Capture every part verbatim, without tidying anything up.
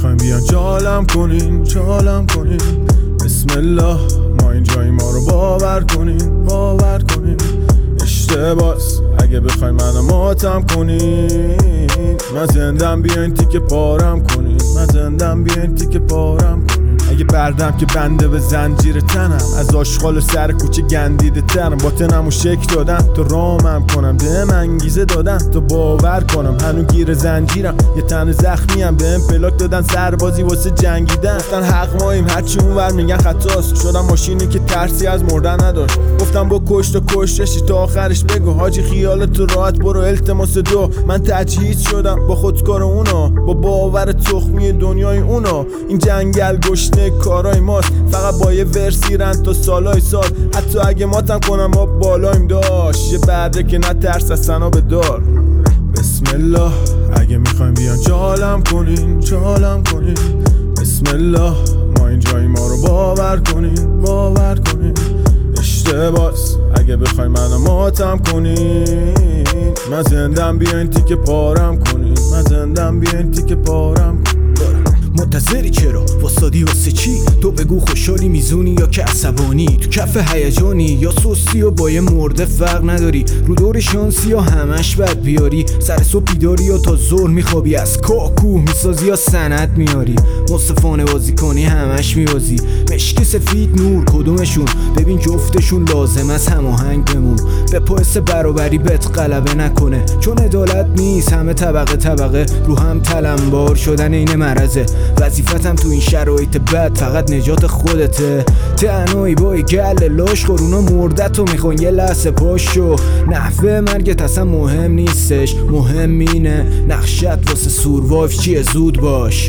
میخوایم بیان جالم کنین جالم کنین بسم الله ما اینجایی ما رو باور کنین باور کنین اشتباس اگه بخوای منو ماتم کنین من زندم بیاین تیکه پارم کنین من زندم بیاین تیکه پارم کنین اگه بردم که بنده به زنجیر تنم از آشغال و سر کوچه گندیده ترم با تنمو شک دادن تو رامم کنم بهم انگیزه دادن تو باور کنم هنو گیر زنجیرم یه تن زخمیم بهم پلاک دادن سربازی واسه جنگیدن گفتن حق ماییم هرچی اونور میگن خطاست شدم ماشینی که ترسی از مردن نداشت گفتم با کشت و کشتشی تا آخرش بگو حاجی خیالت تو راحت برو التماس دو من تجهیز شدم با خودکار اونا با باور تخمی دنیای اونا این جنگل گشنه کارای ماست فقط با یه ورسی رند تا سالای سال حتی اگه ماتم کنم ما بالایم داشت یه برده که نترس از سنا به دار بسم الله اگه میخوایم بیان جالم کنین جالم کنین بسم الله ما اینجایی ما رو باور کنین باور کنین اشتباس اگه بخوایم منو ماتم کنین من زندم بیاین تیکه پارم کنین من زندم بیاین تیکه پارم کنین منتظری چرا؟ واسادی واسه چی؟ تو بگو خوشحالی میزونی یا که عصبانی تو کف هیجانی یا سستی و با یه مرده فرق نداری رو دور شانسی یا همش بد بیاری سر صبح بیداری یا تا ظهر میخوابی از کاکو میسازی یا سند میاری مصطفانه بازی کنی همش میبازی مشکی سفید نور کدومشون ببین جفتشون لازم از هماهنگ بمون به پاس برابری بهت غلبه نکنه چون عدالت نیست همه طبقه طبقه رو هم تلمبار شدن این مرزه وظیفتم تو این شرایط بد فقط نجات خودته تنهایی با گل لاش خورونا مردتو میخون یه لحظه پاشو نحوه مرگت اصلا مهم نیستش مهم اینه نقشت واسه سوروایف چیه زود باش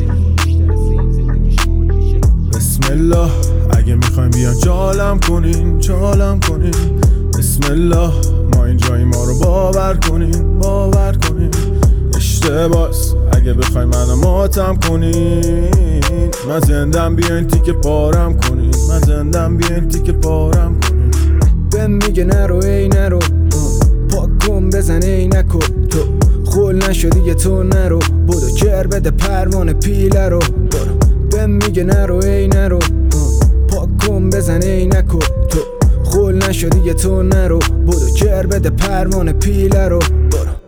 بسم الله اگه میخوایم بیان جالم کنین جالم کنین بسم الله ما اینجایی ما رو باور کنین باور کنین اشتباس اگه بخوای منو ماتم کنین من زندم بیاین تیکه پارم کنین من زندم بیاین تیکه پارم کنین بهم میگه نرو ای نرو پاک کن بزن ای نکو تو خول نشدی یه تو نرو بودو جر بده پروانه پیله رو برو بهم میگه نرو ای نرو پاک کن بزن ای نکو تو خول نشدی یه تو نرو بودو جر بده پروانه پیله رو برو